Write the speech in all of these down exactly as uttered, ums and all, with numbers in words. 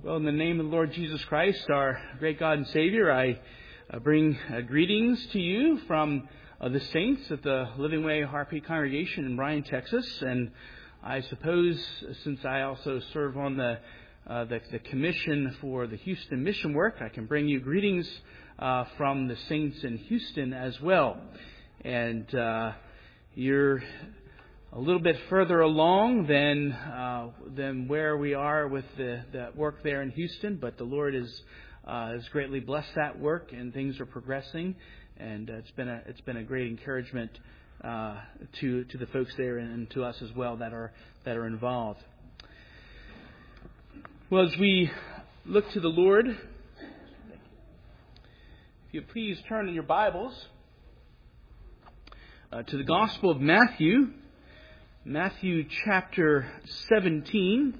Well, in the name of the Lord Jesus Christ, our great God and Savior, I uh, bring uh, greetings to you from uh, the saints at the Living Way Harpy congregation in Bryan, Texas. And I suppose, since I also serve on the, uh, the the commission for the Houston mission work, I can bring you greetings uh, from the saints in Houston as well. And uh, you're a little bit further along than uh, than where we are with the, the work there in Houston, but the Lord is uh, has greatly blessed that work, and things are progressing, and uh, it's been a it's been a great encouragement uh, to to the folks there and to us as well that are that are involved. Well, as we look to the Lord, if you please turn in your Bibles uh, to the Gospel of Matthew. Matthew chapter seventeen.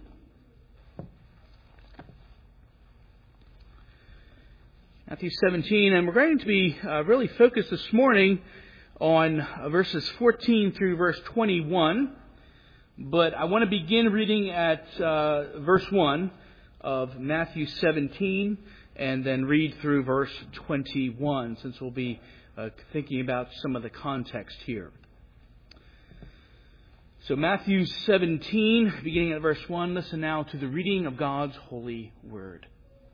Matthew seventeen, and we're going to be uh, really focused this morning on uh, verses fourteen through verse twenty-one. But I want to begin reading at uh, verse one of Matthew seventeen and then read through verse twenty-one, since we'll be uh, thinking about some of the context here. So Matthew seventeen, beginning at verse one, listen now to the reading of God's holy word.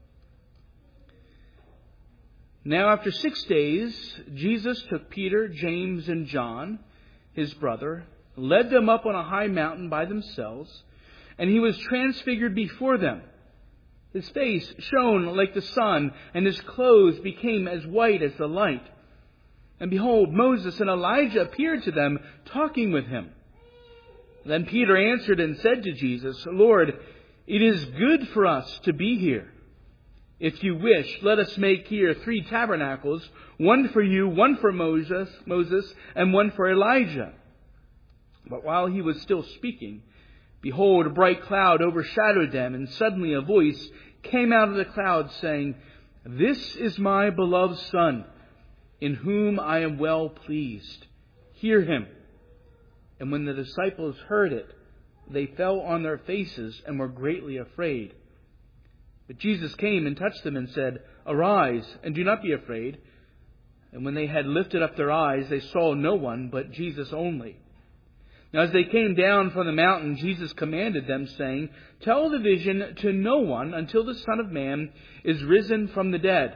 Now after six days, Jesus took Peter, James, and John, his brother, led them up on a high mountain by themselves, and he was transfigured before them. His face shone like the sun, and his clothes became as white as the light. And behold, Moses and Elijah appeared to them, talking with him. Then Peter answered and said to Jesus, Lord, it is good for us to be here. If you wish, let us make here three tabernacles, one for you, one for Moses, Moses, and one for Elijah. But while he was still speaking, behold, a bright cloud overshadowed them, and suddenly a voice came out of the cloud saying, This is my beloved Son, in whom I am well pleased. Hear him. And when the disciples heard it, they fell on their faces and were greatly afraid. But Jesus came and touched them and said, Arise, and do not be afraid. And when they had lifted up their eyes, they saw no one but Jesus only. Now as they came down from the mountain, Jesus commanded them, saying, Tell the vision to no one until the Son of Man is risen from the dead.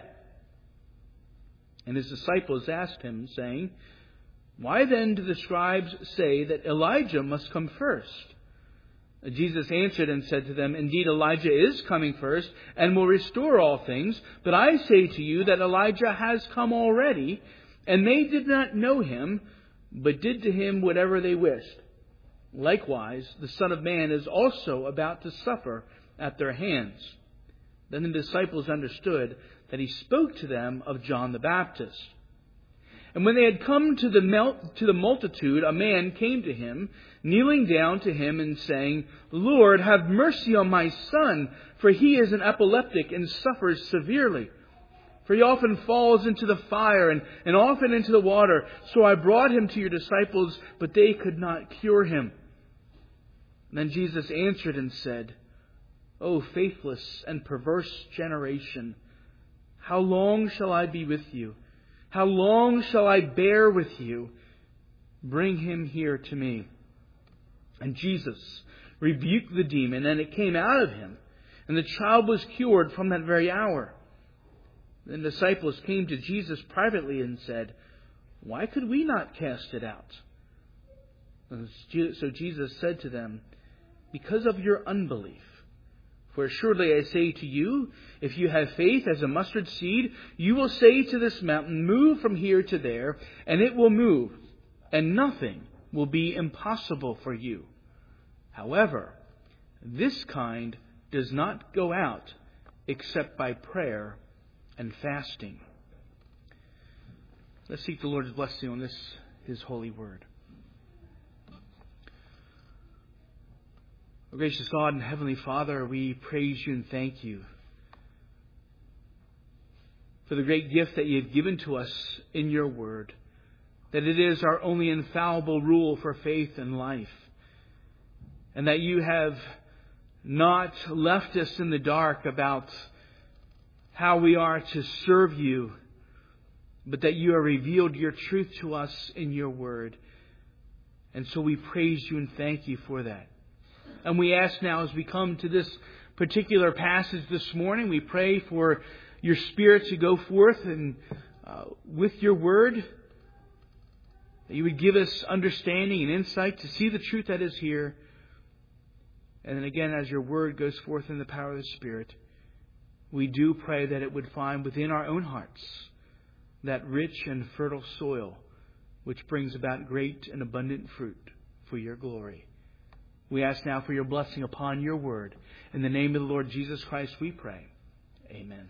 And his disciples asked him, saying, Why then do the scribes say that Elijah must come first? Jesus answered and said to them, Indeed, Elijah is coming first and will restore all things. But I say to you that Elijah has come already, and they did not know him, but did to him whatever they wished. Likewise, the Son of Man is also about to suffer at their hands. Then the disciples understood that he spoke to them of John the Baptist. And when they had come to the mel- to the multitude, a man came to him, kneeling down to him and saying, Lord, have mercy on my son, for he is an epileptic and suffers severely. For he often falls into the fire and, and often into the water. So I brought him to your disciples, but they could not cure him. And then Jesus answered and said, O faithless and perverse generation, how long shall I be with you? How long shall I bear with you? Bring him here to me. And Jesus rebuked the demon, and it came out of him. And the child was cured from that very hour. Then the disciples came to Jesus privately and said, Why could we not cast it out? So Jesus said to them, Because of your unbelief. For assuredly I say to you, if you have faith as a mustard seed, you will say to this mountain, Move from here to there, and it will move, and nothing will be impossible for you. However, this kind does not go out except by prayer and fasting. Let's seek the Lord's blessing on this, His holy word. Oh, gracious God and Heavenly Father, we praise you and thank you for the great gift that you have given to us in your word, that it is our only infallible rule for faith and life, and that you have not left us in the dark about how we are to serve You, but that You have revealed Your truth to us in Your Word. And so we praise You and thank You for that. And we ask now, as we come to this particular passage this morning, we pray for Your Spirit to go forth and uh, with Your Word, that You would give us understanding and insight to see the truth that is here. And then again, as Your Word goes forth in the power of the Spirit, we do pray that it would find within our own hearts that rich and fertile soil which brings about great and abundant fruit for Your glory. We ask now for Your blessing upon Your Word. In the name of the Lord Jesus Christ we pray. Amen.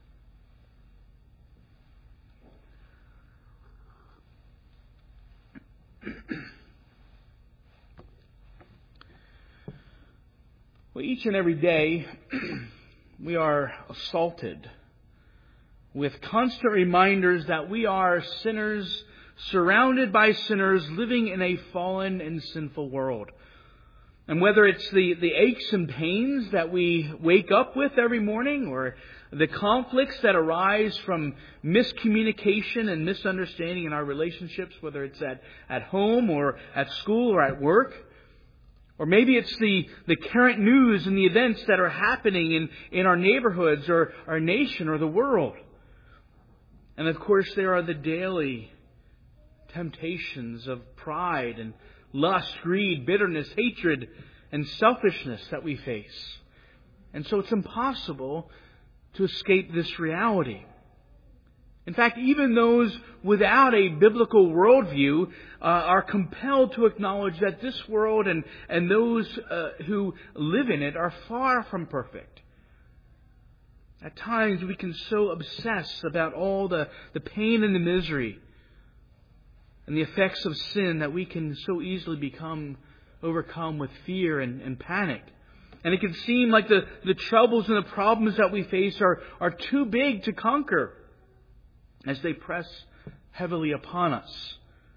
Well, each and every day we are assaulted with constant reminders that we are sinners, surrounded by sinners, living in a fallen and sinful world. And whether it's the, the aches and pains that we wake up with every morning, or the conflicts that arise from miscommunication and misunderstanding in our relationships, whether it's at, at home or at school or at work, or maybe it's the, the current news and the events that are happening in, in our neighborhoods or our nation or the world. And of course, there are the daily temptations of pride and lust, greed, bitterness, hatred, and selfishness that we face. And so it's impossible to escape this reality. In fact, even those without a biblical worldview uh, are compelled to acknowledge that this world and, and those uh, who live in it are far from perfect. At times we can so obsess about all the, the pain and the misery and the effects of sin that we can so easily become overcome with fear and, and panic. And it can seem like the, the troubles and the problems that we face are, are too big to conquer as they press heavily upon us.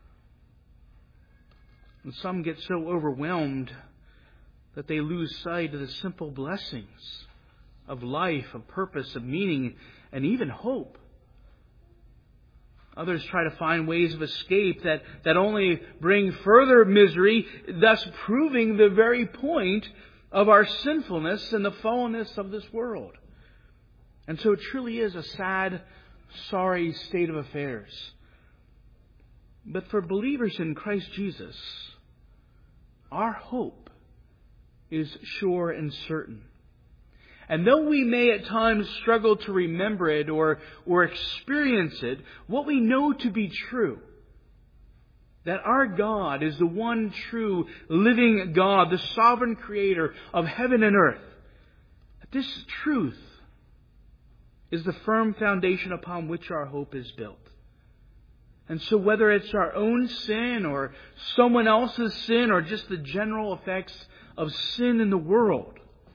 And some get so overwhelmed that they lose sight of the simple blessings of life, of purpose, of meaning, and even hope. Others try to find ways of escape that, that only bring further misery, thus proving the very point of our sinfulness and the fallenness of this world. And so it truly is a sad, sorry state of affairs. But for believers in Christ Jesus, our hope is sure and certain. And though we may at times struggle to remember it or, or experience it, what we know to be true, that our God is the one true living God, the sovereign creator of heaven and earth, that this truth is the firm foundation upon which our hope is built. And so whether it's our own sin or someone else's sin or just the general effects of sin in the world,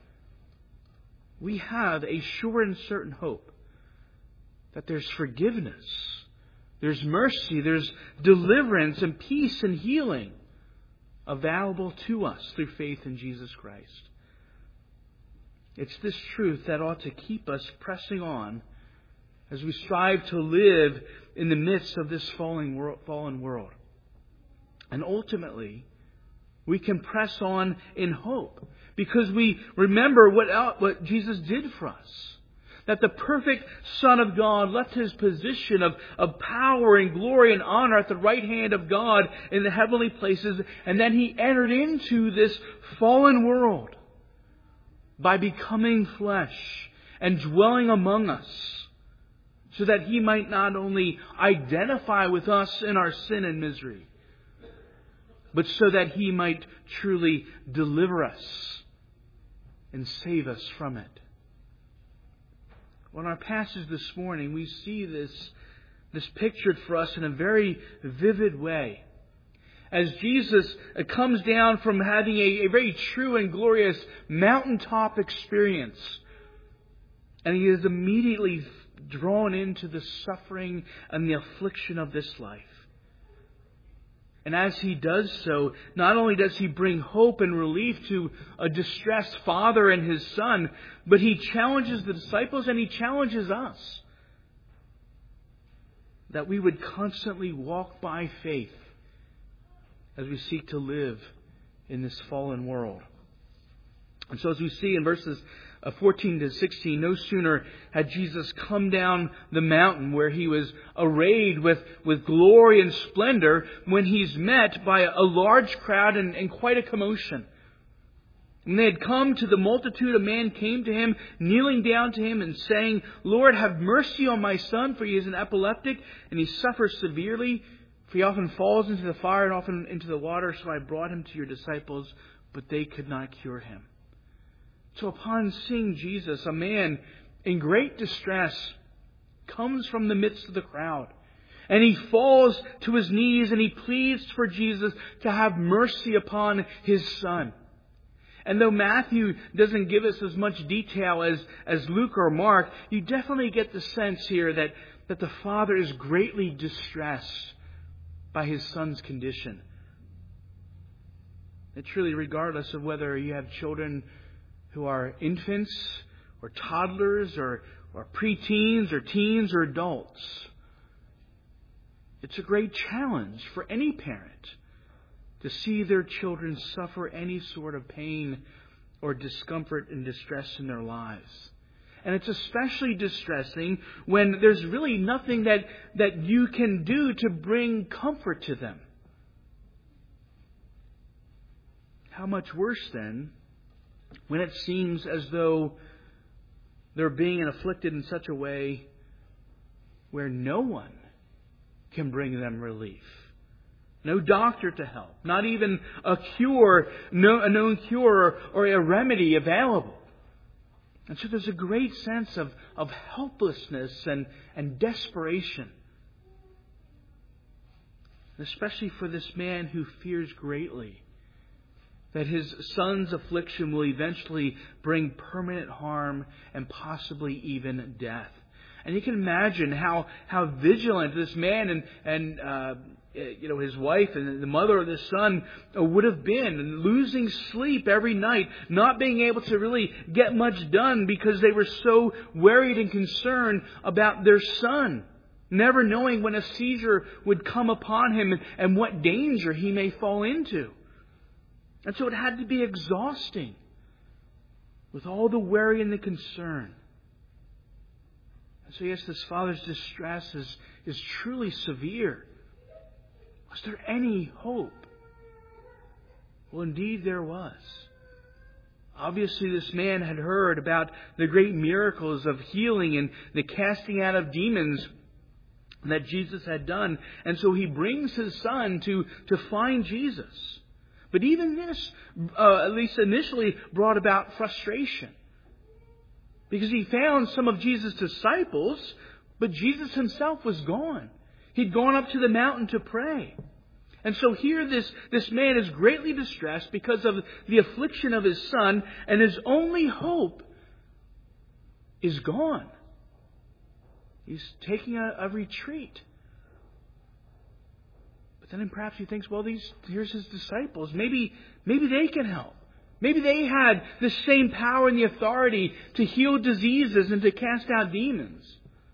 we have a sure and certain hope that there's forgiveness, there's mercy, there's deliverance and peace and healing available to us through faith in Jesus Christ. It's this truth that ought to keep us pressing on as we strive to live in the midst of this fallen world. And ultimately, we can press on in hope because we remember what, what Jesus did for us. That the perfect Son of God left His position of, of power and glory and honor at the right hand of God in the heavenly places, and then He entered into this fallen world by becoming flesh and dwelling among us, so that He might not only identify with us in our sin and misery, but so that He might truly deliver us and save us from it. Well, in our passage this morning, we see this, this pictured for us in a very vivid way. As Jesus comes down from having a, a very true and glorious mountaintop experience, and He is immediately drawn into the suffering and the affliction of this life. And as He does so, not only does He bring hope and relief to a distressed father and his son, but He challenges the disciples and He challenges us that we would constantly walk by faith as we seek to live in this fallen world. And so as we see in verses fourteen to sixteen, no sooner had Jesus come down the mountain where He was arrayed with, with glory and splendor when He's met by a large crowd and, and quite a commotion. When they had come to the multitude, a man came to Him, kneeling down to Him and saying, "Lord, have mercy on my son, for he is an epileptic, and he suffers severely. For he often falls into the fire and often into the water. So I brought him to your disciples, but they could not cure him." So upon seeing Jesus, a man in great distress comes from the midst of the crowd. And he falls to his knees and he pleads for Jesus to have mercy upon his son. And though Matthew doesn't give us as much detail as, as Luke or Mark, you definitely get the sense here that, that the father is greatly distressed by his son's condition. And truly, regardless of whether you have children who are infants or toddlers or, or preteens or teens or adults, it's a great challenge for any parent to see their children suffer any sort of pain or discomfort and distress in their lives. And it's especially distressing when there's really nothing that, that you can do to bring comfort to them. How much worse then when it seems as though they're being afflicted in such a way where no one can bring them relief. No doctor to help. Not even a cure, no, a known cure or a remedy available. And so there's a great sense of, of helplessness and, and desperation. Especially for this man who fears greatly that his son's affliction will eventually bring permanent harm and possibly even death. And you can imagine how, how vigilant this man and, and uh, you know, his wife and the mother of the son would have been, and losing sleep every night, not being able to really get much done because they were so worried and concerned about their son, never knowing when a seizure would come upon him and what danger he may fall into. And so it had to be exhausting with all the worry and the concern. And so yes, this father's distress is, is truly severe. Was there any hope? Well, indeed there was. Obviously, this man had heard about the great miracles of healing and the casting out of demons that Jesus had done. And so he brings his son to, to find Jesus. But even this, uh, at least initially, brought about frustration. Because he found some of Jesus' disciples, but Jesus himself was gone. He'd gone up to the mountain to pray. And so here this, this man is greatly distressed because of the affliction of his son, and his only hope is gone. He's taking a, a retreat. But then perhaps he thinks, well, these here's his disciples. Maybe, maybe they can help. Maybe they had the same power and the authority to heal diseases and to cast out demons.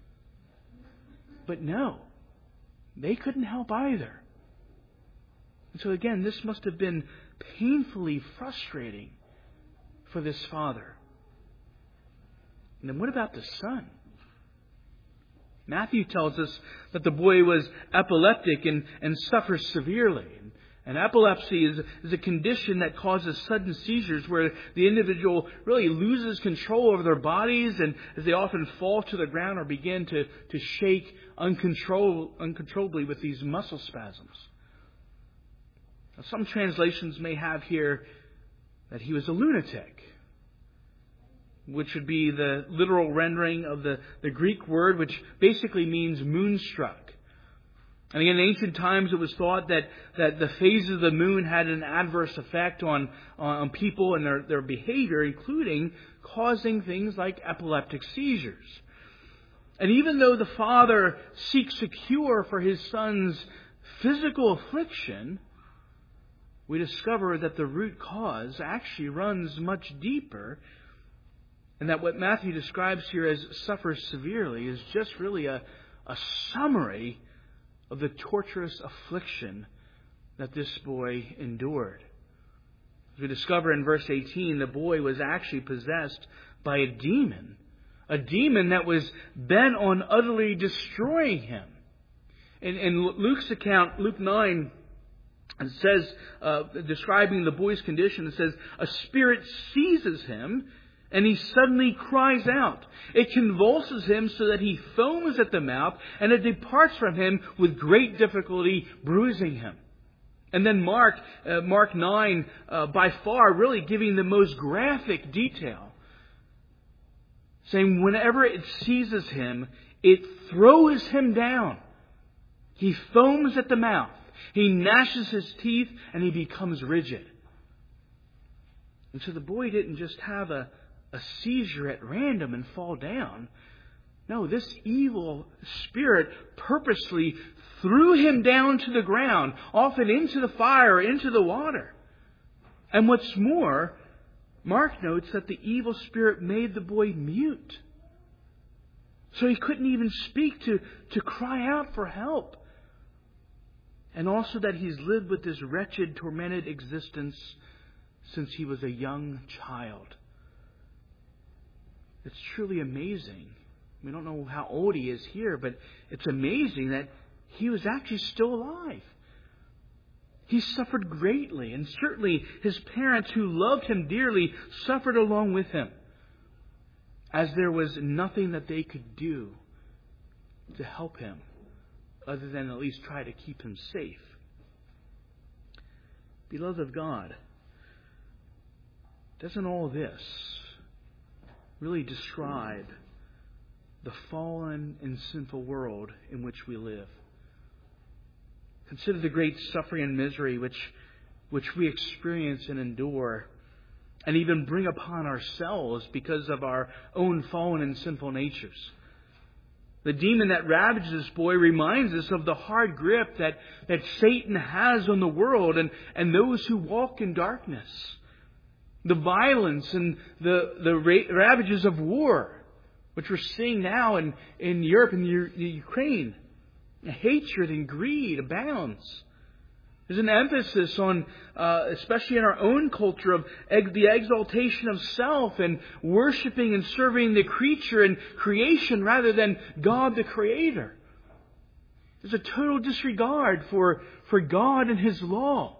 But no, they couldn't help either. And so again, this must have been painfully frustrating for this father. And then what about the son? Matthew tells us that the boy was epileptic and, and suffers severely. And epilepsy is, is a condition that causes sudden seizures where the individual really loses control over their bodies, and as they often fall to the ground or begin to, to shake uncontroll, uncontrollably with these muscle spasms. Now, some translations may have here that he was a lunatic, which would be the literal rendering of the, the Greek word, which basically means moonstruck. And again, in ancient times, it was thought that, that the phases of the moon had an adverse effect on, on people and their, their behavior, including causing things like epileptic seizures. And even though the father seeks a cure for his son's physical affliction, we discover that the root cause actually runs much deeper, and that what Matthew describes here as suffers severely is just really a, a summary of the torturous affliction that this boy endured. As we discover in verse eighteen, the boy was actually possessed by a demon, a demon that was bent on utterly destroying him. In, in Luke's account, Luke nine, it says, uh, describing the boy's condition, it says, a spirit seizes him and he suddenly cries out. It convulses him so that he foams at the mouth, and it departs from him with great difficulty, bruising him. And then Mark, uh, Mark nine, uh, by far really giving the most graphic detail, saying whenever it seizes him, it throws him down. He foams at the mouth. He gnashes his teeth and he becomes rigid. And so the boy didn't just have a, a seizure at random and fall down. No, this evil spirit purposely threw him down to the ground, often into the fire, into the water. And what's more, Mark notes that the evil spirit made the boy mute. So he couldn't even speak to, to cry out for help. And also that he's lived with this wretched, tormented existence since he was a young child. It's truly amazing. We don't know how old he is here, but it's amazing that he was actually still alive. He suffered greatly, and certainly his parents, who loved him dearly, suffered along with him, as there was nothing that they could do to help him, other than at least try to keep him safe. Beloved of God, doesn't all this really describe the fallen and sinful world in which we live? Consider the great suffering and misery which, which we experience and endure, and even bring upon ourselves because of our own fallen and sinful natures. The demon that ravages this boy reminds us of the hard grip that, that Satan has on the world and, and those who walk in darkness. The violence and the, the ravages of war, which we're seeing now in, in Europe and the Ukraine. Hatred and greed abounds. There's an emphasis on, uh, especially in our own culture, of ex- the exaltation of self and worshiping and serving the creature and creation rather than God the Creator. There's a total disregard for, for God and His law.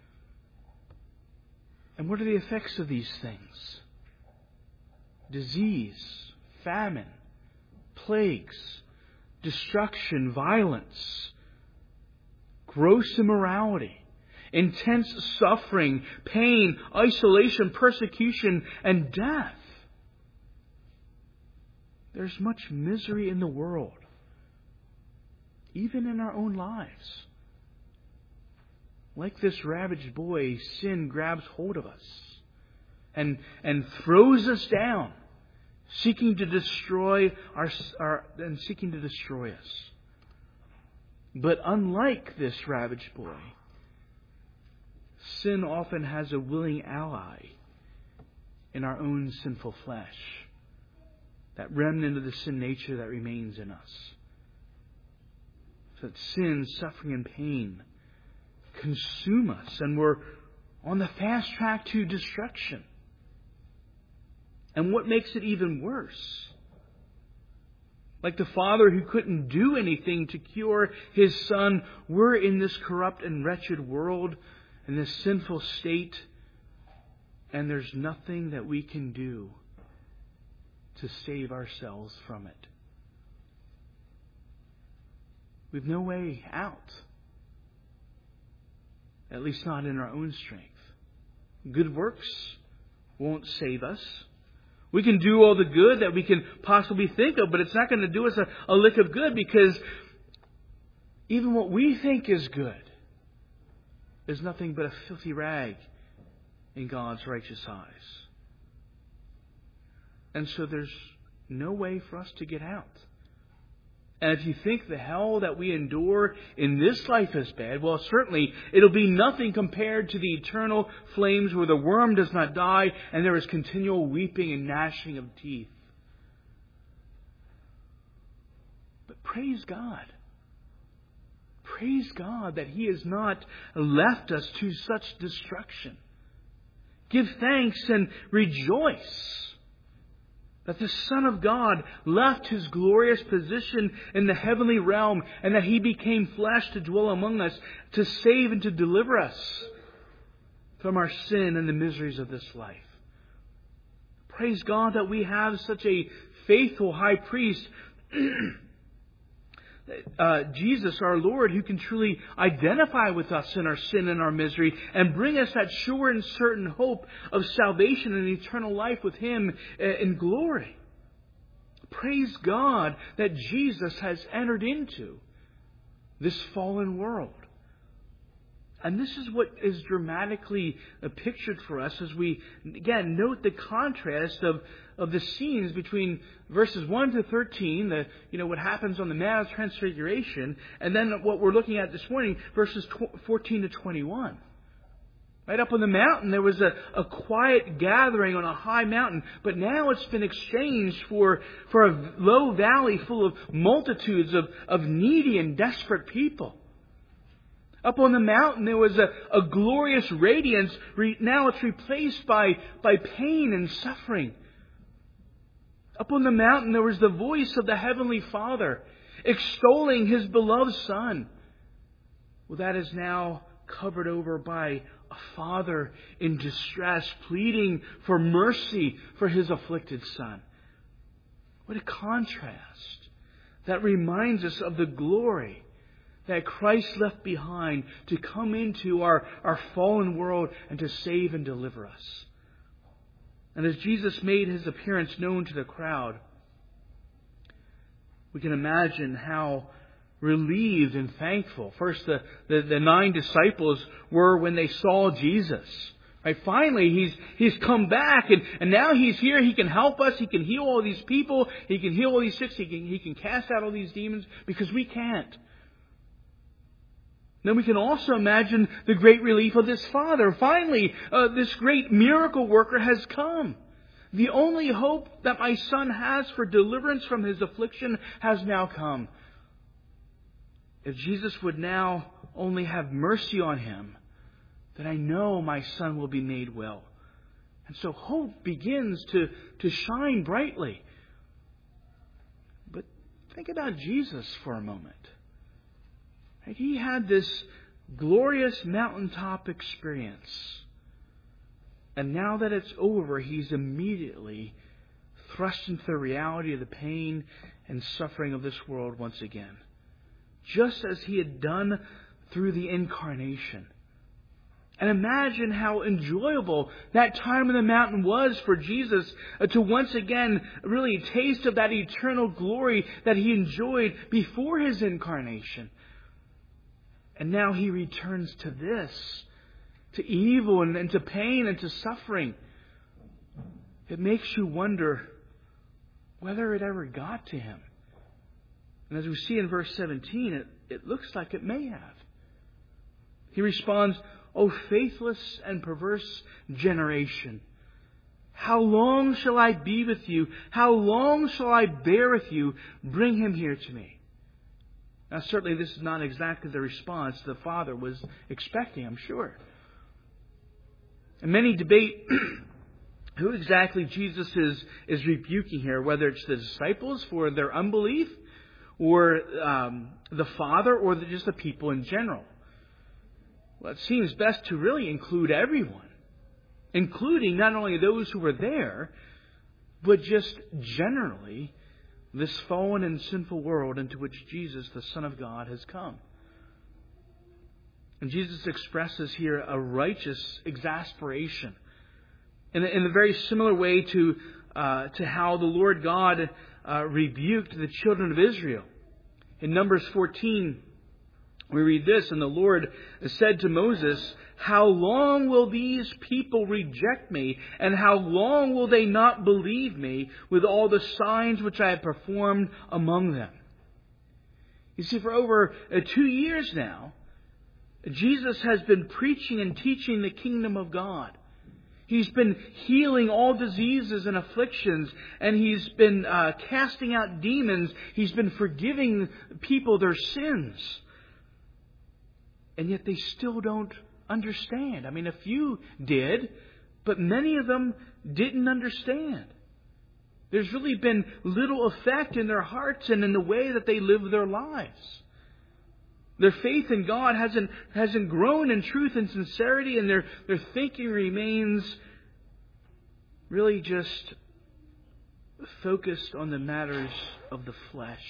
And what are the effects of these things? Disease, famine, plagues, destruction, violence, gross immorality, intense suffering, pain, isolation, persecution, and death. There's much misery in the world, even in our own lives. Like this ravaged boy, sin grabs hold of us and, and throws us down, seeking to destroy our, our and seeking to destroy us. But unlike this ravaged boy, sin often has a willing ally in our own sinful flesh, that remnant of the sin nature that remains in us. So that sin, suffering, and pain consume us, and we're on the fast track to destruction. And what makes it even worse? Like the father who couldn't do anything to cure his son, we're in this corrupt and wretched world, in this sinful state, and there's nothing that we can do to save ourselves from it. We've no way out. At least not in our own strength. Good works won't save us. We can do all the good that we can possibly think of, but it's not going to do us a, a lick of good, because even what we think is good is nothing but a filthy rag in God's righteous eyes. And so there's no way for us to get out. And if you think the hell that we endure in this life is bad, well, certainly it'll be nothing compared to the eternal flames where the worm does not die and there is continual weeping and gnashing of teeth. But praise God. Praise God that He has not left us to such destruction. Give thanks and rejoice that the Son of God left His glorious position in the heavenly realm and that He became flesh to dwell among us, to save and to deliver us from our sin and the miseries of this life. Praise God that we have such a faithful high priest, uh, Jesus our Lord, who can truly identify with us in our sin and our misery and bring us that sure and certain hope of salvation and eternal life with Him in glory. Praise God that Jesus has entered into this fallen world. And this is what is dramatically pictured for us as we, again, note the contrast of, of the scenes between verses one to thirteen, the, you know, what happens on the Mount of Transfiguration, and then what we're looking at this morning, verses fourteen to twenty-one. Right up on the mountain, there was a, a quiet gathering on a high mountain, but now it's been exchanged for, for a low valley full of multitudes of, of needy and desperate people. Up on the mountain, there was a, a glorious radiance. Now it's replaced by, by pain and suffering. Up on the mountain, there was the voice of the Heavenly Father extolling His beloved Son. Well, that is now covered over by a Father in distress, pleading for mercy for His afflicted Son. What a contrast. That reminds us of the glory that Christ left behind to come into our, our fallen world and to save and deliver us. And as Jesus made His appearance known to the crowd, we can imagine how relieved and thankful first the, the, the nine disciples were when they saw Jesus. Right? Finally, He's He's come back and, and now He's here. He can help us. He can heal all these people. He can heal all these sick. He can, he can cast out all these demons because we can't. Then we can also imagine the great relief of this Father. Finally, uh, this great miracle worker has come. The only hope that my Son has for deliverance from his affliction has now come. If Jesus would now only have mercy on him, then I know my Son will be made well. And so hope begins to, to shine brightly. But think about Jesus for a moment. He had this glorious mountaintop experience. And now that it's over, He's immediately thrust into the reality of the pain and suffering of this world once again. Just as He had done through the Incarnation. And imagine how enjoyable that time on the mountain was for Jesus to once again really taste of that eternal glory that He enjoyed before His Incarnation. And now He returns to this, to evil and, and to pain and to suffering. It makes you wonder whether it ever got to Him. And as we see in verse seventeen, it, it looks like it may have. He responds, "O faithless and perverse generation, how long shall I be with you? How long shall I bear with you? Bring him here to me." Now, certainly this is not exactly the response the Father was expecting, I'm sure. And many debate who exactly Jesus is, is rebuking here, whether it's the disciples for their unbelief, or um, the Father, or the, just the people in general. Well, it seems best to really include everyone, including not only those who were there, but just generally this fallen and sinful world into which Jesus, the Son of God, has come. And Jesus expresses here a righteous exasperation in a, in a very similar way to, uh, to how the Lord God uh, rebuked the children of Israel. In Numbers fourteen, we read this, "And the Lord said to Moses, how long will these people reject me? And how long will they not believe me with all the signs which I have performed among them?" You see, for over uh, two years now, Jesus has been preaching and teaching the kingdom of God. He's been healing all diseases and afflictions, and He's been uh, casting out demons. He's been forgiving people their sins. And yet they still don't understand. I mean, a few did, but many of them didn't understand. There's really been little effect in their hearts and in the way that they live their lives. Their faith in God hasn't hasn't grown in truth and sincerity, and their, their thinking remains really just focused on the matters of the flesh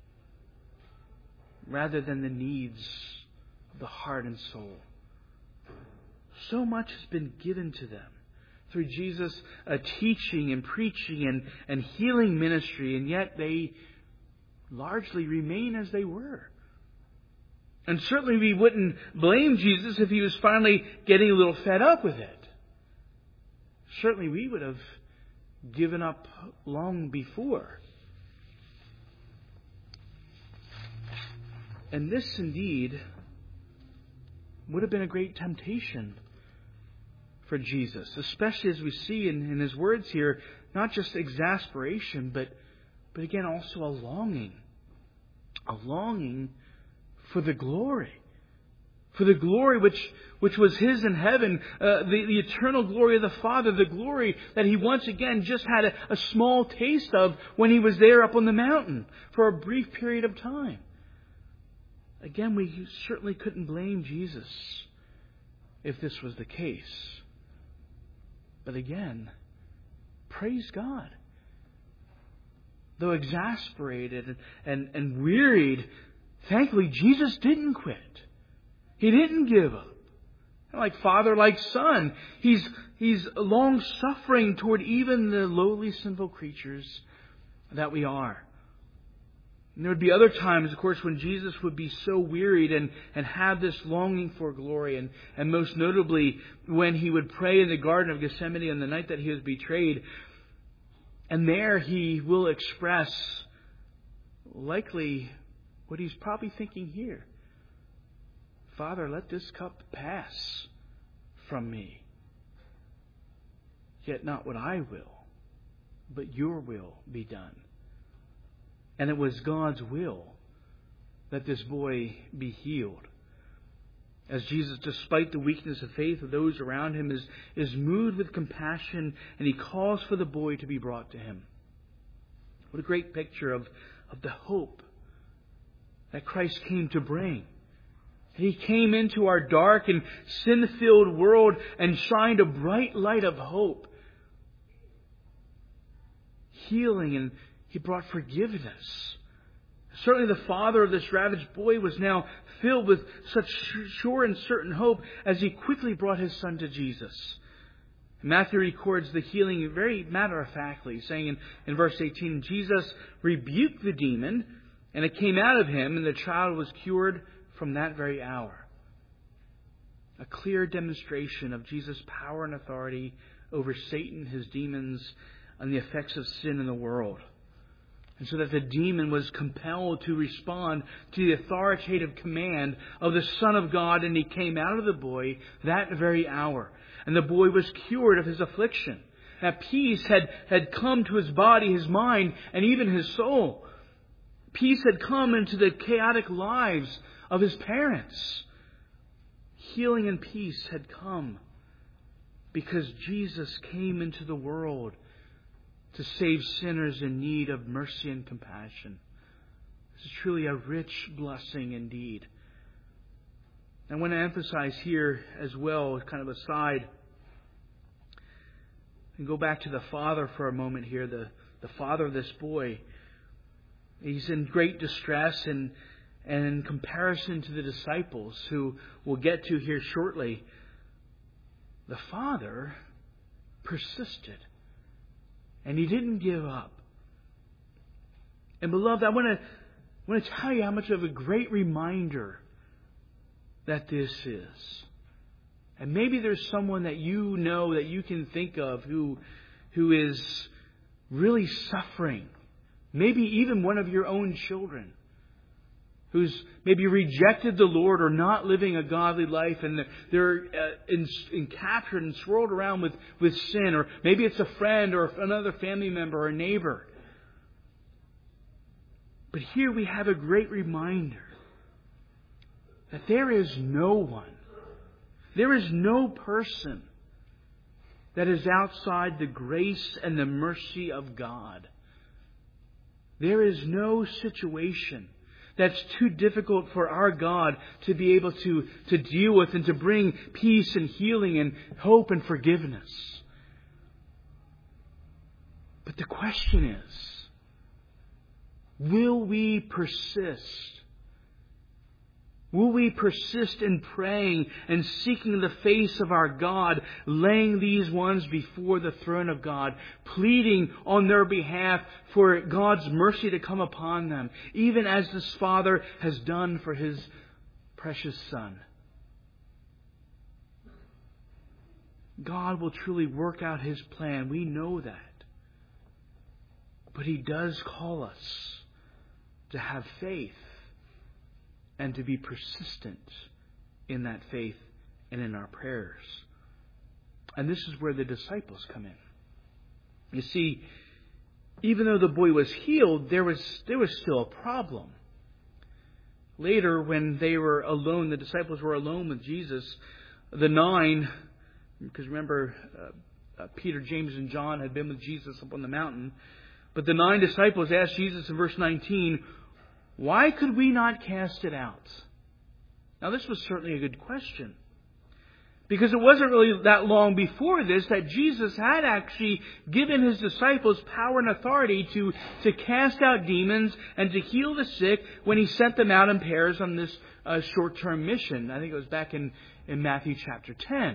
rather than the needs of the heart and soul. So much has been given to them through Jesus' uh, teaching and preaching and, and healing ministry, and yet they largely remain as they were. And certainly we wouldn't blame Jesus if He was finally getting a little fed up with it. Certainly we would have given up long before. And this indeed would have been a great temptation for Jesus, especially as we see in, in His words here, not just exasperation, but, but again also a longing. A longing for the glory. For the glory which, which was His in heaven, uh, the, the eternal glory of the Father, the glory that He once again just had a, a small taste of when He was there up on the mountain for a brief period of time. Again, we certainly couldn't blame Jesus if this was the case. But again, praise God. Though exasperated and, and, and wearied, thankfully Jesus didn't quit. He didn't give up. Like father, like son. He's, he's long suffering toward even the lowly sinful creatures that we are. And there would be other times, of course, when Jesus would be so wearied and, and have this longing for glory. And, and most notably, when He would pray in the Garden of Gethsemane on the night that He was betrayed. And there He will express likely what He's probably thinking here. Father, let this cup pass from me. Yet not what I will, but Your will be done. And it was God's will that this boy be healed. As Jesus, despite the weakness of faith of those around Him, is, is moved with compassion, and He calls for the boy to be brought to Him. What a great picture of, of the hope that Christ came to bring. He came into our dark and sin-filled world and shined a bright light of hope. Healing, and He brought forgiveness. Certainly the father of this ravaged boy was now filled with such sure and certain hope as he quickly brought his son to Jesus. Matthew records the healing very matter-of-factly, saying in, in verse eighteen, Jesus rebuked the demon, and it came out of him, and the child was cured from that very hour. A clear demonstration of Jesus' power and authority over Satan, his demons, and the effects of sin in the world. And so that the demon was compelled to respond to the authoritative command of the Son of God, and he came out of the boy that very hour. And the boy was cured of his affliction. That peace had, had come to his body, his mind, and even his soul. Peace had come into the chaotic lives of his parents. Healing and peace had come because Jesus came into the world to save sinners in need of mercy and compassion. This is truly a rich blessing indeed. I want to emphasize here as well, as kind of a side, and go back to the father for a moment here, the, the father of this boy. He's in great distress, and, and in comparison to the disciples, who we'll get to here shortly, the father persisted. And he didn't give up. And beloved, I want to, I want to tell you how much of a great reminder that this is. And maybe there's someone that you know, that you can think of, who, who is really suffering. Maybe even one of your own children. who's maybe rejected the Lord or not living a godly life, and they're uh, in, in captured and swirled around with, with sin, or maybe it's a friend or another family member or a neighbor. But here we have a great reminder that there is no one, there is no person that is outside the grace and the mercy of God. There is no situation that's too difficult for our God to be able to, to deal with and to bring peace and healing and hope and forgiveness. But the question is, will we persist? Will we persist in praying and seeking the face of our God, laying these ones before the throne of God, pleading on their behalf for God's mercy to come upon them, even as this Father has done for His precious Son? God will truly work out His plan. We know that. But He does call us to have faith and to be persistent in that faith and in our prayers. And this is where the disciples come in. You see, even though the boy was healed, there was there was still a problem. Later, when they were alone, the disciples were alone with Jesus, the nine, because remember, uh, uh, Peter, James, and John had been with Jesus up on the mountain. But the nine disciples asked Jesus in verse nineteen, "Why could we not cast it out?" Now, this was certainly a good question, because it wasn't really that long before this that Jesus had actually given His disciples power and authority to, to cast out demons and to heal the sick when He sent them out in pairs on this uh, short-term mission. I think it was back in, in Matthew chapter ten.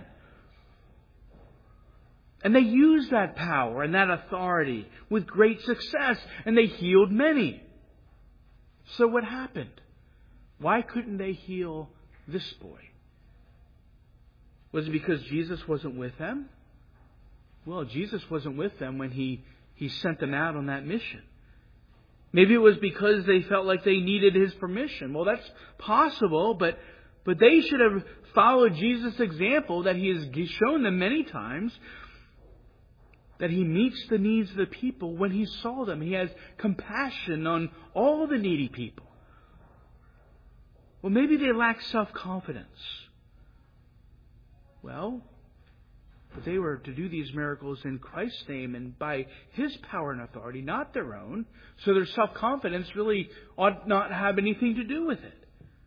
And they used that power and that authority with great success, and they healed many. So what happened? Why couldn't they heal this boy? Was it because Jesus wasn't with them? Well, Jesus wasn't with them when he, he sent them out on that mission. Maybe it was because they felt like they needed His permission. Well, that's possible, but, but they should have followed Jesus' example that He has shown them many times, that He meets the needs of the people when He saw them. He has compassion on all the needy people. Well, maybe they lack self-confidence. Well, but they were to do these miracles in Christ's name and by His power and authority, not their own. So their self-confidence really ought not have anything to do with it.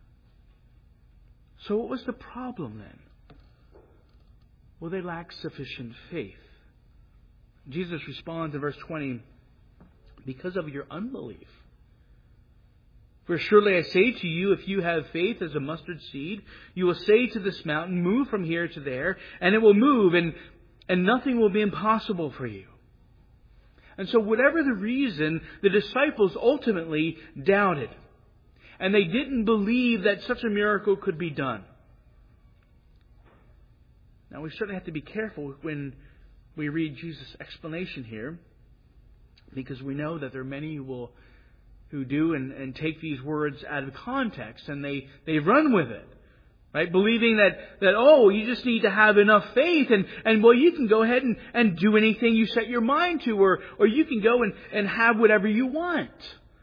So what was the problem then? Well, they lacked sufficient faith. Jesus responds in verse twenty, "Because of your unbelief. For surely I say to you, if you have faith as a mustard seed, you will say to this mountain, 'Move from here to there,' and it will move, and, and nothing will be impossible for you." And so whatever the reason, the disciples ultimately doubted. And they didn't believe that such a miracle could be done. Now, we certainly have to be careful when we read Jesus' explanation here, because we know that there are many who will who do and, and take these words out of context, and they, they run with it, right? Believing that, that, oh, you just need to have enough faith, and, and well, you can go ahead and, and do anything you set your mind to, or, or you can go and, and have whatever you want.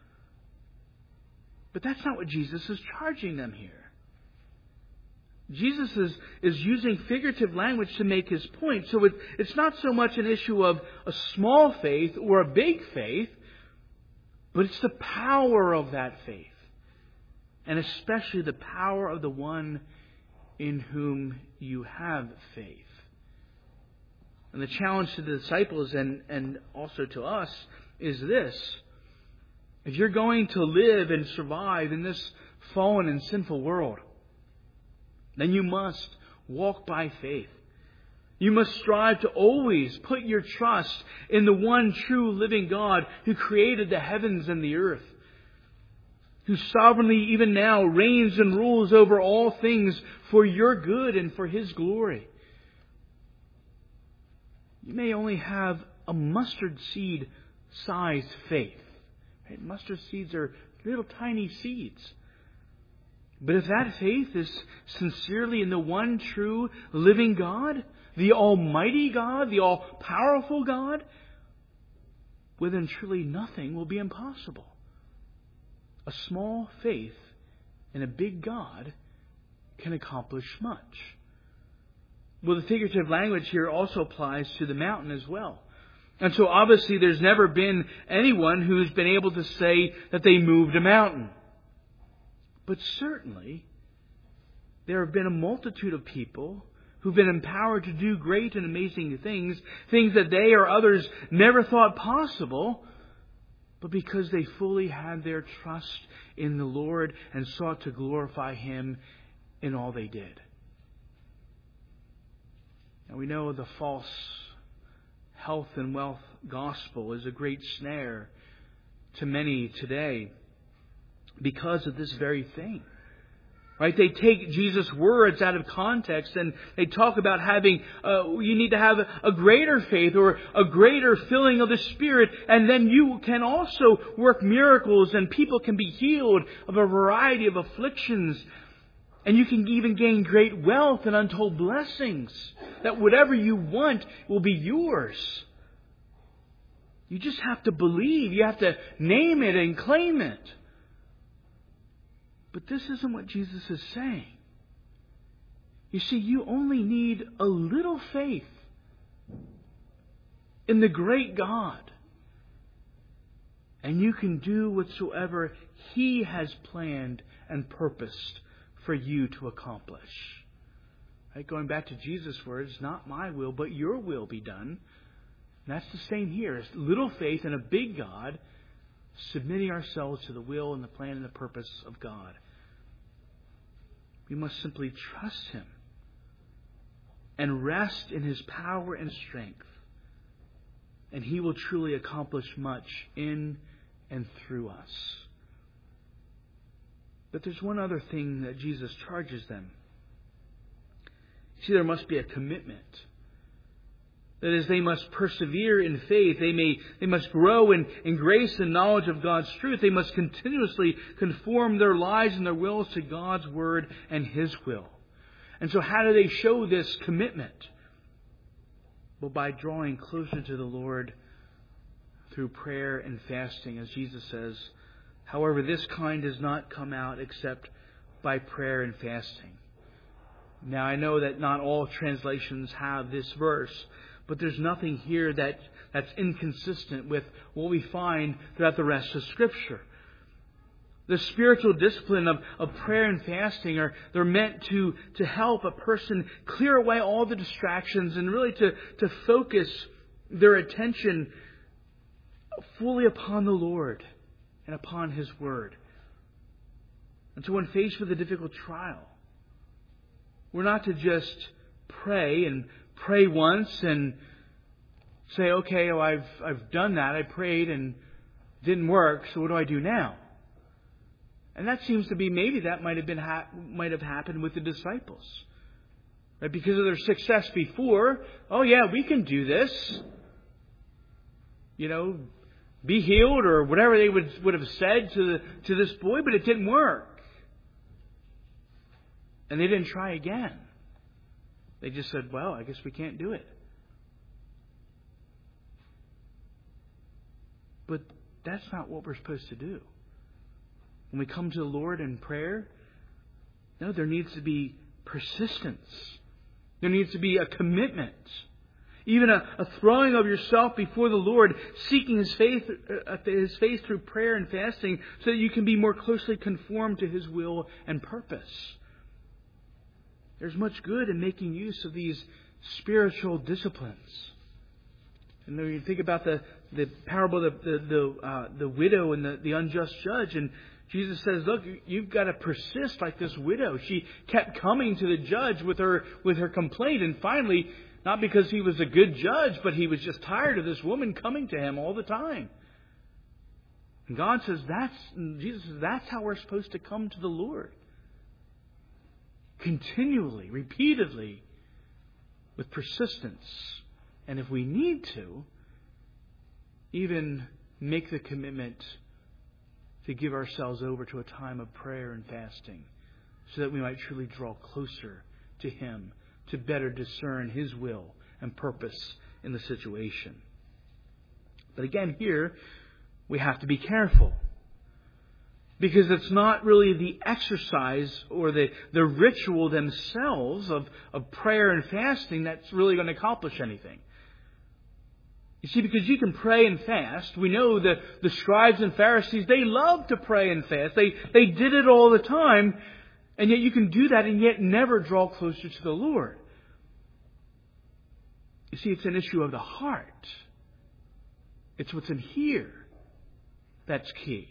But that's not what Jesus is charging them here. Jesus is, is using figurative language to make His point. So it, it's not so much an issue of a small faith or a big faith, but it's the power of that faith. And especially the power of the one in whom you have faith. And the challenge to the disciples and, and also to us is this. If you're going to live and survive in this fallen and sinful world, then you must walk by faith. You must strive to always put your trust in the one true living God who created the heavens and the earth, who sovereignly even now reigns and rules over all things for your good and for His glory. You may only have a mustard seed sized faith. Right? Mustard seeds are little tiny seeds. But if that faith is sincerely in the one true living God, the Almighty God, the all-powerful God, well then truly nothing will be impossible. A small faith in a big God can accomplish much. Well, the figurative language here also applies to the mountain as well. And so obviously there's never been anyone who's been able to say that they moved a mountain. But certainly there have been a multitude of people who've been empowered to do great and amazing things, things that they or others never thought possible, but because they fully had their trust in the Lord and sought to glorify Him in all they did. And we know the false health and wealth gospel is a great snare to many today because of this very thing. Right? They take Jesus' words out of context and they talk about having, uh, you need to have a greater faith or a greater filling of the Spirit, and then you can also work miracles and people can be healed of a variety of afflictions. And you can even gain great wealth and untold blessings. That whatever you want will be yours. You just have to believe. You have to name it and claim it. But this isn't what Jesus is saying. You see, you only need a little faith in the great God. And you can do whatsoever He has planned and purposed for you to accomplish. Right? Going back to Jesus' words, not my will, but your will be done. And that's the same here. It's little faith in a big God, submitting ourselves to the will and the plan and the purpose of God. We must simply trust Him and rest in His power and strength. And He will truly accomplish much in and through us. But there's one other thing that Jesus charges them. See, there must be a commitment. That is, they must persevere in faith. They may, they must grow in, in grace and knowledge of God's truth. They must continuously conform their lives and their wills to God's Word and His will. And so how do they show this commitment? Well, by drawing closer to the Lord through prayer and fasting, as Jesus says. However, this kind does not come out except by prayer and fasting. Now, I know that not all translations have this verse, but there's nothing here that, that's inconsistent with what we find throughout the rest of Scripture. The spiritual discipline of, of prayer and fasting are they're meant to, to help a person clear away all the distractions and really to, to focus their attention fully upon the Lord and upon His Word. And so when faced with a difficult trial, we're not to just pray and pray once and say, okay, oh, I've I've done that. I prayed and it didn't work, so what do I do now? And that seems to be maybe that might have been ha- might have happened with the disciples. Right? Because of their success before, oh yeah, we can do this. You know, be healed or whatever they would would have said to the, to this boy, but it didn't work. And they didn't try again. They just said, well, I guess we can't do it. But that's not what we're supposed to do. When we come to the Lord in prayer, no, there needs to be persistence. There needs to be a commitment. Even a, a throwing of yourself before the Lord, seeking His faith, uh, His face through prayer and fasting so that you can be more closely conformed to His will and purpose. There's much good in making use of these spiritual disciplines. And then you think about the, the parable of the, the, the, uh, the widow and the, the unjust judge. And Jesus says, look, you've got to persist like this widow. She kept coming to the judge with her, with her complaint. And finally, not because he was a good judge, but he was just tired of this woman coming to him all the time. And God says, that's, Jesus says, that's how we're supposed to come to the Lord. Continually, repeatedly, with persistence. And if we need to, even make the commitment to give ourselves over to a time of prayer and fasting so that we might truly draw closer to Him, to better discern His will and purpose in the situation. But again, here, we have to be careful. Because it's not really the exercise or the, the ritual themselves of, of prayer and fasting that's really going to accomplish anything. You see, because you can pray and fast. We know that the scribes and Pharisees, they love to pray and fast. They, they did it all the time. And yet you can do that and yet never draw closer to the Lord. You see, it's an issue of the heart. It's what's in here that's key.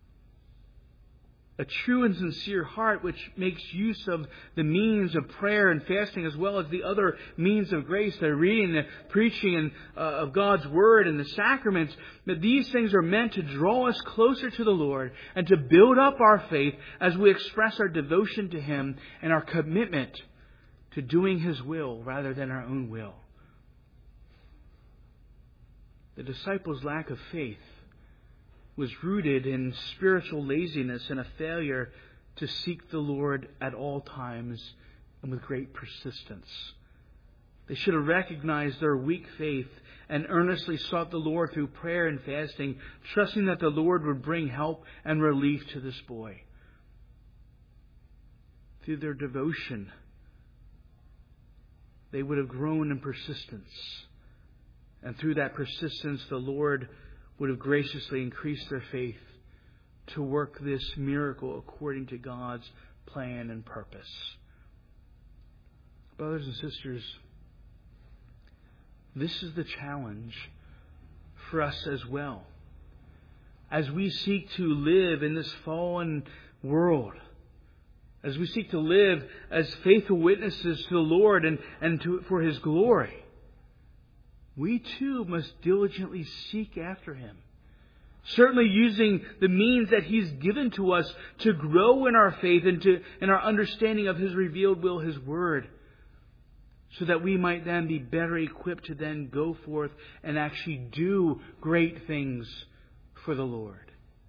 A true and sincere heart which makes use of the means of prayer and fasting as well as the other means of grace, the reading, the preaching and, uh, of God's Word and the sacraments, that these things are meant to draw us closer to the Lord and to build up our faith as we express our devotion to Him and our commitment to doing His will rather than our own will. The disciples' lack of faith was rooted in spiritual laziness and a failure to seek the Lord at all times and with great persistence. They should have recognized their weak faith and earnestly sought the Lord through prayer and fasting, trusting that the Lord would bring help and relief to this boy. Through their devotion, they would have grown in persistence. And through that persistence, the Lord would have graciously increased their faith to work this miracle according to God's plan and purpose. Brothers and sisters, this is the challenge for us as well. As we seek to live in this fallen world, as we seek to live as faithful witnesses to the Lord and, and to, for His glory, we too must diligently seek after Him. Certainly using the means that He's given to us to grow in our faith and to in our understanding of His revealed will, His Word, so that we might then be better equipped to then go forth and actually do great things for the Lord.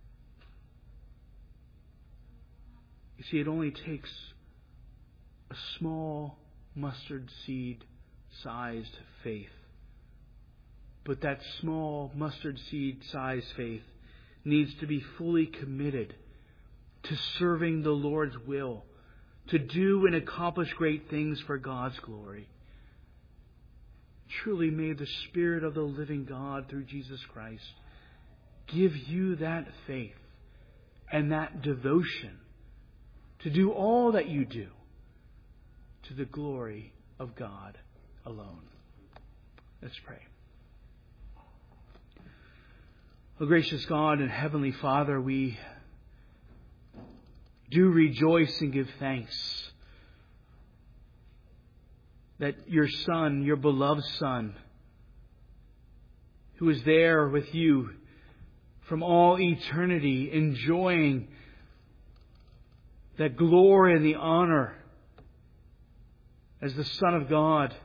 You see, it only takes a small mustard seed sized faith. But that small mustard seed sized faith needs to be fully committed to serving the Lord's will, to do and accomplish great things for God's glory. Truly may the Spirit of the living God through Jesus Christ give you that faith and that devotion to do all that you do to the glory of God alone. Let's pray. O gracious God and Heavenly Father, we do rejoice and give thanks that your Son, your beloved Son, who is there with you from all eternity, enjoying that glory and the honor as the Son of God,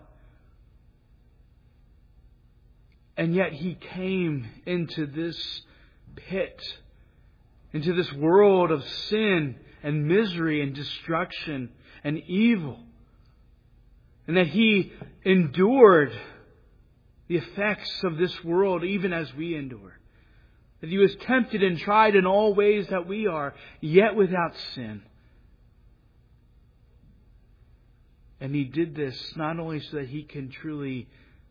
and yet He came into this pit, into this world of sin and misery and destruction and evil. And that He endured the effects of this world even as we endure. That He was tempted and tried in all ways that we are, yet without sin. And He did this not only so that He can truly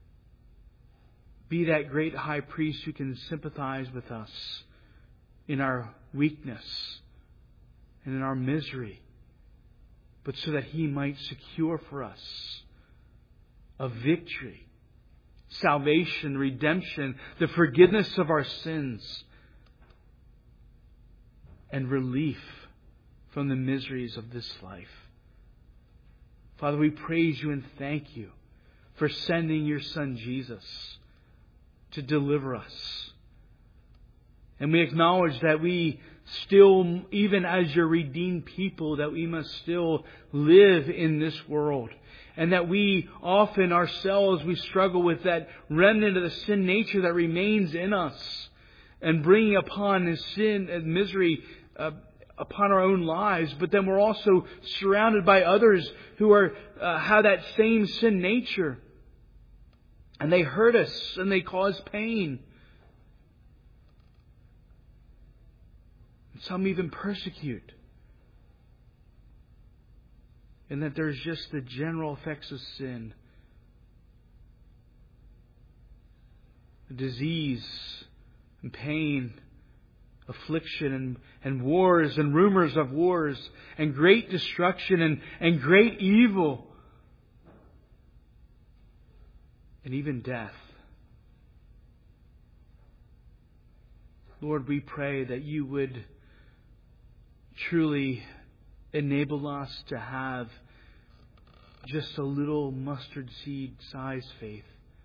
be that great high priest who can sympathize with us in our weakness and in our misery, but so that He might secure for us a victory, salvation, redemption, the forgiveness of our sins, and relief from the miseries of this life. Father, we praise You and thank You for sending Your Son Jesus to deliver us. And we acknowledge that we still, even as Your redeemed people, that we must still live in this world. And that we often ourselves, we struggle with that remnant of the sin nature that remains in us. And bringing upon His sin and misery uh, upon our own lives, but then we're also surrounded by others who are uh, have that same sin nature. And they hurt us and they cause pain. Some even persecute. And that there's just the general effects of sin. Disease and pain, affliction and, and wars and rumors of wars and great destruction and, and great evil. And even death. Lord, we pray that you would truly enable us to have just a little mustard seed size faith.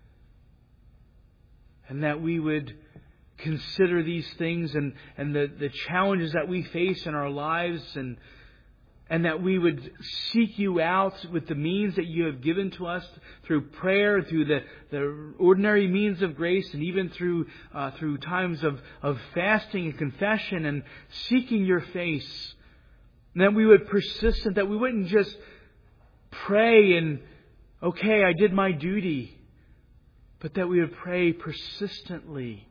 And that we would consider these things and, and the, the challenges that we face in our lives and and that we would seek you out with the means that you have given to us through prayer, through the, the ordinary means of grace, and even through uh, through times of, of fasting and confession and seeking your face. And that we would persist, and that we wouldn't just pray and, okay, I did my duty. But that we would pray persistently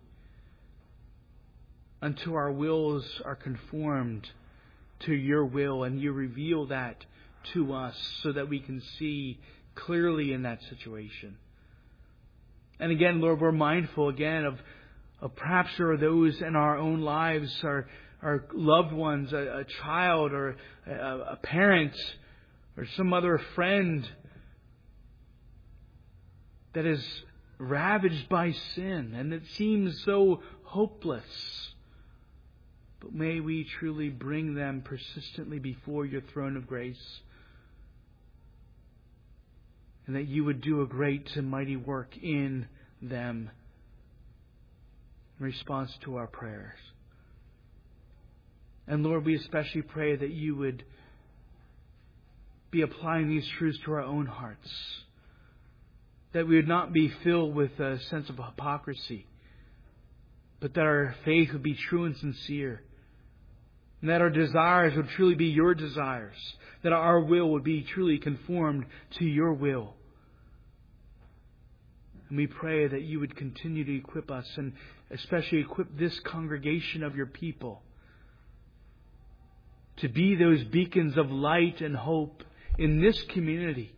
until our wills are conformed to your will, and you reveal that to us so that we can see clearly in that situation. And again, Lord, we're mindful again of, of perhaps there are those in our own lives, our, our loved ones, a, a child or a, a parent or some other friend that is ravaged by sin and it seems so hopeless. But may we truly bring them persistently before your throne of grace. And that you would do a great and mighty work in them in response to our prayers. And Lord, we especially pray that you would be applying these truths to our own hearts. That we would not be filled with a sense of hypocrisy, but that our faith would be true and sincere. And that our desires would truly be your desires. That our will would be truly conformed to your will. And we pray that you would continue to equip us, and especially equip this congregation of your people, to be those beacons of light and hope in this community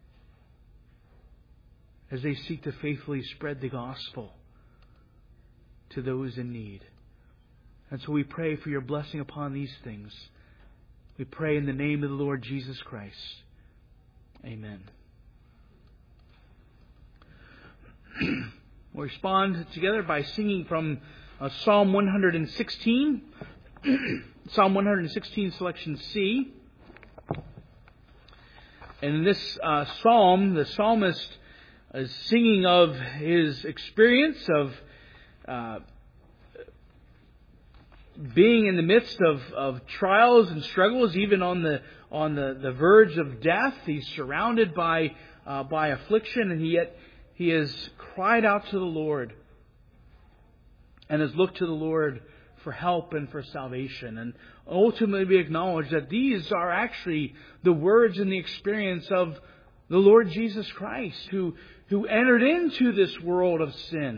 as they seek to faithfully spread the gospel to those in need. And so we pray for your blessing upon these things. We pray in the name of the Lord Jesus Christ. Amen. We'll respond together by singing from uh, Psalm one hundred sixteen. Psalm one hundred sixteen, selection C. And in this uh, psalm, the psalmist is singing of his experience of uh, being in the midst of, of trials and struggles, even on the on the, the verge of death. He's surrounded by uh, by affliction, and yet he has cried out to the Lord and has looked to the Lord for help and for salvation. And ultimately we acknowledge that these are actually the words and the experience of the Lord Jesus Christ, who, who entered into this world of sin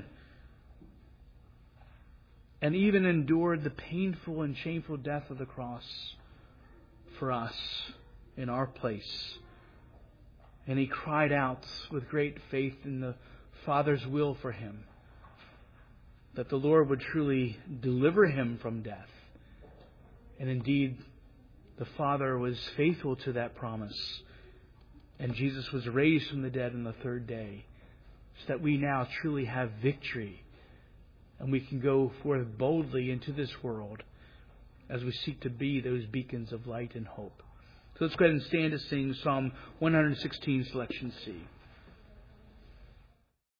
and even endured the painful and shameful death of the cross for us in our place. And he cried out with great faith in the Father's will for him, that the Lord would truly deliver him from death. And indeed, the Father was faithful to that promise. And Jesus was raised from the dead on the third day, so that we now truly have victory. And we can go forth boldly into this world as we seek to be those beacons of light and hope. So let's go ahead and stand to sing Psalm one hundred sixteen, selection C.